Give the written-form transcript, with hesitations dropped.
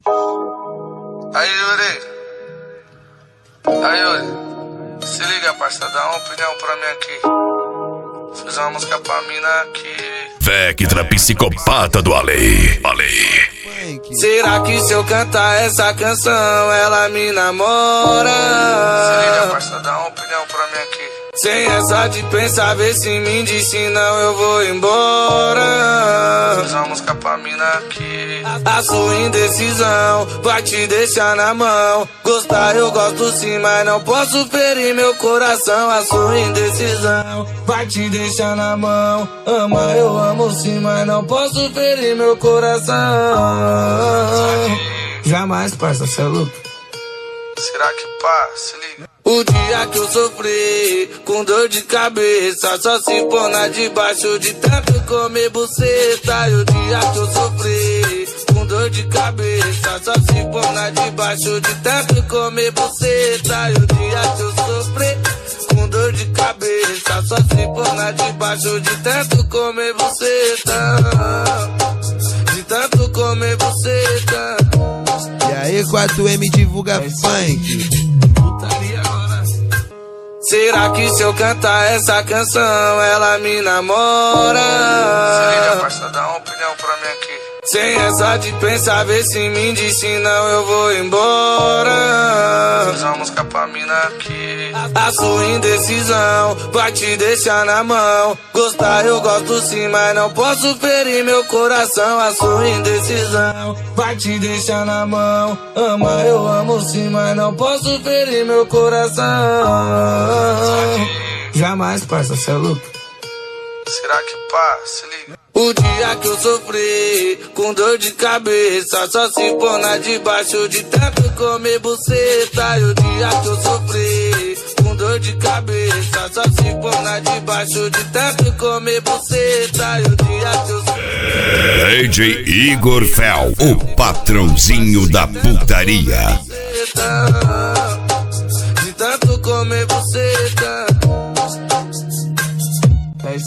Aí, Yuri. Aí, Yuri. Se liga, parça, dá uma opinião pra mim aqui. Fiz uma música pra mina aqui. Vectra psicopata do Ale. Será que se eu cantar essa canção ela me namora? Se liga, parça, dá uma opinião pra mim aqui. Sem essa de pensar, vê se me diz, senão eu vou embora. Fiz uma música pra mina aqui. A sua indecisão vai te deixar na mão. Gostar eu gosto sim, mas não posso ferir meu coração. A sua indecisão vai te deixar na mão. Ama eu amo sim, mas não posso ferir meu coração. Jamais, parça, cê é louco. Será que pá, se liga. O dia que eu sofri com dor de cabeça, só se pôr na debaixo de tanto comer buceta. E o dia que eu sofri com dor de cabeça, só se pôr na debaixo de tanto comer buceta. E o dia que eu sofri com dor de cabeça, só se pôr na debaixo de tanto comer buceta. De tanto comer buceta. E aí, 4M divulga funk. Será que se eu cantar essa canção ela me namora? Se liga, parça, dá uma opinião pra mim aqui. Sem essa de pensar, vê se me diz, senão eu vou embora. Fiz uma música pra mina aqui. A sua indecisão vai te deixar na mão. Gostar eu gosto sim, mas não posso ferir meu coração. A sua indecisão vai te deixar na mão. Ama eu amo sim, mas não posso ferir meu coração. Jamais, parça, cê é louco. Será que pá, se liga. O dia que eu sofri com dor de cabeça, só se pôr na debaixo de tanto comer buceta. E o dia que eu sofri com dor de cabeça, só se pôr na debaixo de tanto comer buceta. E o dia que eu sofri. DJ Igor Fel, o patrãozinho da putaria.